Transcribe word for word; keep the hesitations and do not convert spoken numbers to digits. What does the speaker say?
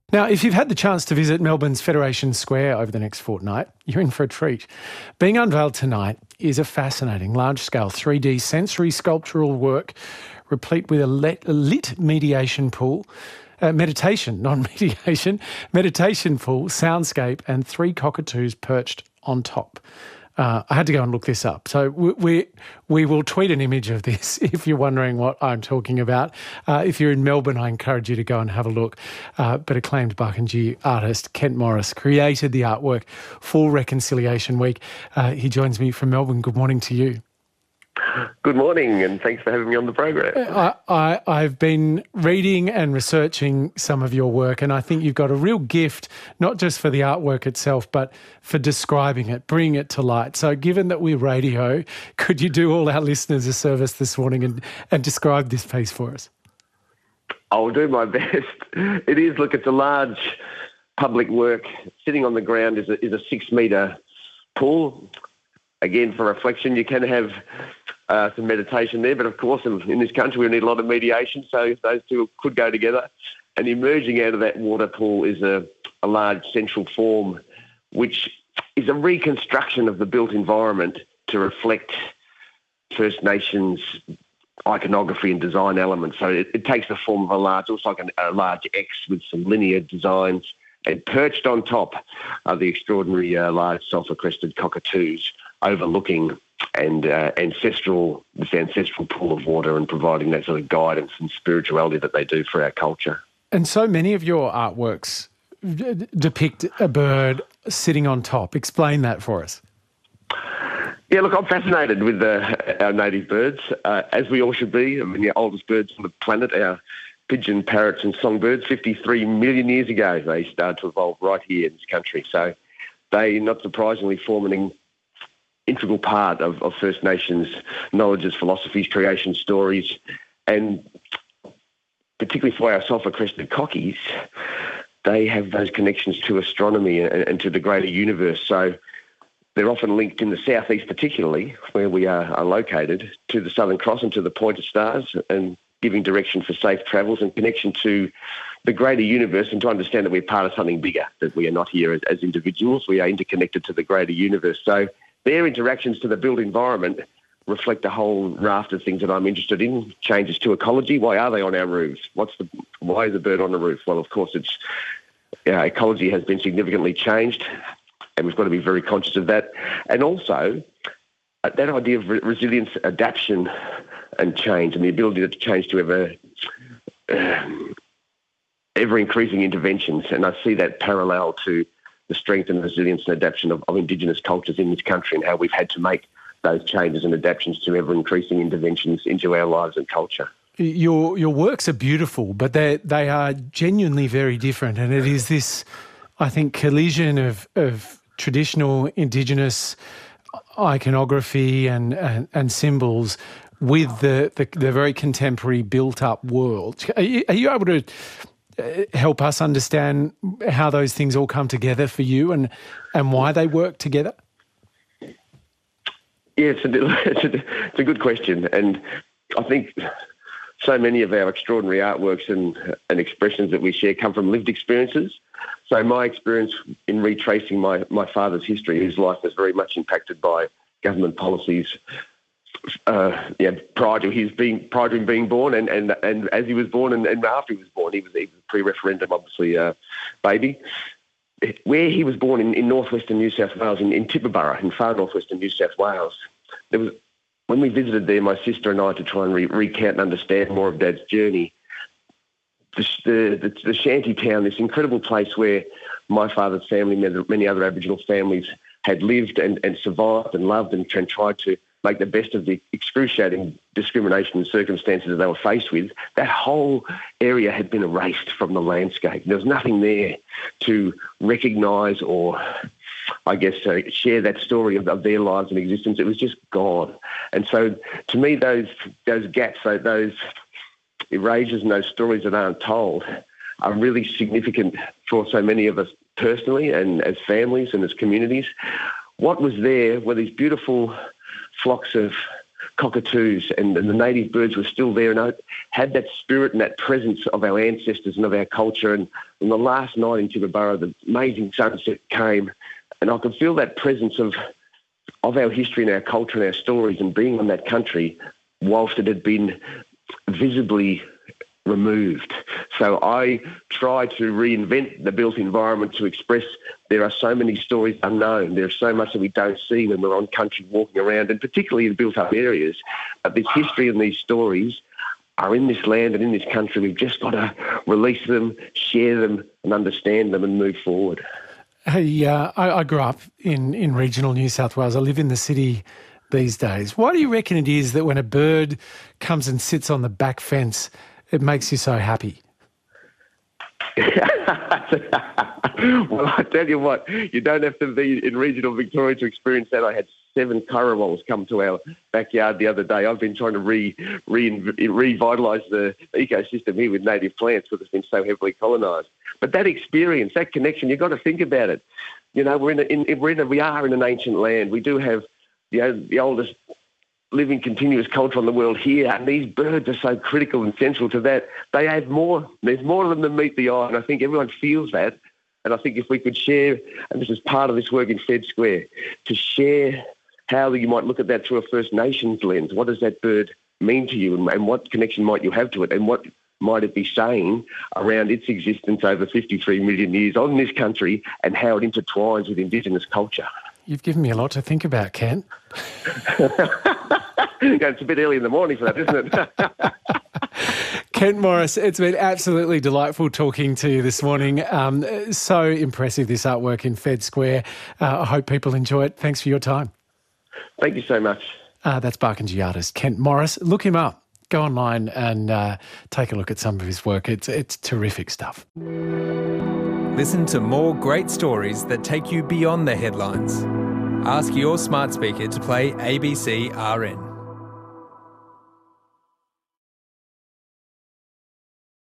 Now, if you've had the chance to visit Melbourne's Federation Square over the next fortnight, you're in for a treat. Being unveiled tonight is a fascinating large-scale three D sensory sculptural work replete with a lit, a lit mediation pool, uh, meditation, not mediation, meditation pool, soundscape and three cockatoos perched on top. Uh, I had to go and look this up. So we, we we will tweet an image of this if you're wondering what I'm talking about. Uh, if you're in Melbourne, I encourage you to go and have a look. Uh, but acclaimed Barkindji artist Kent Morris created the artwork for Reconciliation Week. Uh, he joins me from Melbourne. Good morning to you. Good morning, and thanks for having me on the program. I, I, I've been reading and researching some of your work, and I think you've got a real gift, not just for the artwork itself, but for describing it, bringing it to light. So given that we're radio, could you do all our listeners a service this morning and, and describe this piece for us? I'll do my best. It is, look, it's a large public work. Sitting on the ground is a, is a six-metre pool. Again, for reflection, you can have uh, some meditation there, but of course, in, in this country, we need a lot of mediation, so those two could go together. And emerging out of that water pool is a, a large central form, which is a reconstruction of the built environment to reflect First Nations iconography and design elements. So it, it takes the form of a large, looks like an, a large X with some linear designs, and perched on top are the extraordinary uh, large sulphur-crested cockatoos, overlooking and uh, ancestral this ancestral pool of water and providing that sort of guidance and spirituality that they do for our culture. And so many of your artworks d- depict a bird sitting on top. Explain that for us. Yeah, look, I'm fascinated with uh, our native birds, uh, as we all should be. I mean, the oldest birds on the planet, our pigeon, parrots and songbirds, fifty-three million years ago, they started to evolve right here in this country. So they, not surprisingly, form an integral part of, of First Nations knowledges, philosophies, creation stories, and particularly for our sulphur-crested cockies, they have those connections to astronomy and, and to the greater universe. So they're often linked in the southeast, particularly where we are, are located, to the Southern Cross and to the Pointer Stars, and giving direction for safe travels and connection to the greater universe, and to understand that we're part of something bigger, that we are not here as, as individuals, we are interconnected to the greater universe. So their interactions to the built environment reflect a whole raft of things that I'm interested in. Changes to ecology. Why are they on our roofs? What's the why is a bird on the roof? Well, of course, it's uh, ecology has been significantly changed, and we've got to be very conscious of that. And also, uh, that idea of re- resilience, adaptation, and change, and the ability to change to ever um, ever increasing interventions. And I see that parallel to the strength and resilience and adaptation of, of Indigenous cultures in this country, and how we've had to make those changes and adaptations to ever-increasing interventions into our lives and culture. Your your works are beautiful, but they they are genuinely very different, and it is this, I think, collision of of traditional Indigenous iconography and and, and symbols with the, the the very contemporary built-up world. Are you, are you able to help us understand how those things all come together for you, and and why they work together? Yeah, it's a, it's a, it's a good question. And I think so many of our extraordinary artworks and, and expressions that we share come from lived experiences. So my experience in retracing my, my father's history, whose life was very much impacted by government policies Uh, yeah, prior to his being prior to him being born, and, and, and as he was born, and, and after he was born, he was, he was a pre-referendum, obviously, uh, baby. Where he was born in, in northwestern New South Wales, in, in Tibooburra, in far northwestern New South Wales, there was when we visited there, my sister and I, to try and re- recount and understand more of Dad's journey. The, the, the, the shanty town, this incredible place where my father's family, many, many other Aboriginal families, had lived and, and survived and loved and, and tried to make the best of the excruciating discrimination and circumstances that they were faced with. That whole area had been erased from the landscape. There was nothing there to recognise or, I guess, uh, share that story of, of their lives and existence. It was just gone. And so, to me, those those gaps, those erasures and those stories that aren't told are really significant for so many of us personally and as families and as communities. What was there were these beautiful flocks of cockatoos, and, and the native birds were still there, and I had that spirit and that presence of our ancestors and of our culture. And on the last night in Tibooburra, the amazing sunset came, and I could feel that presence of of our history and our culture and our stories, and being on that country whilst it had been visibly removed. So I try to reinvent the built environment to express there are so many stories unknown. There's so much that we don't see when we're on country walking around, and particularly in built-up areas. But this history and these stories are in this land and in this country. We've just got to release them, share them, and understand them and move forward. Hey, uh, I, I grew up in, in regional New South Wales. I live in the city these days. Why do you reckon it is that when a bird comes and sits on the back fence, it makes you so happy? Well, I tell you what, you don't have to be in regional Victoria to experience that. I had seven currawongs come to our backyard the other day. I've been trying to re, re, revitalise the ecosystem here with native plants because it's been so heavily colonised. But that experience, that connection, you've got to think about it. You know, we're in, a, in, we're in a, we are in an ancient land. We do have you know, the oldest living continuous culture in the world here, and these birds are so critical and central to that. They have more, there's more of them than meet the eye, and I think everyone feels that. And I think if we could share, and this is part of this work in Fed Square, to share how you might look at that through a First Nations lens. What does that bird mean to you, and, and what connection might you have to it, and what might it be saying around its existence over fifty-three million years on this country, and how it intertwines with Indigenous culture? You've given me a lot to think about, Kent. It's a bit early in the morning for that, isn't it? Kent Morris, it's been absolutely delightful talking to you this morning. Um, so impressive, this artwork in Fed Square. Uh, I hope people enjoy it. Thanks for your time. Thank you so much. Uh, that's Barkindji artist Kent Morris. Look him up. Go online and uh, take a look at some of his work. It's, it's terrific stuff. Listen to more great stories that take you beyond the headlines. Ask your smart speaker to play A B C R N.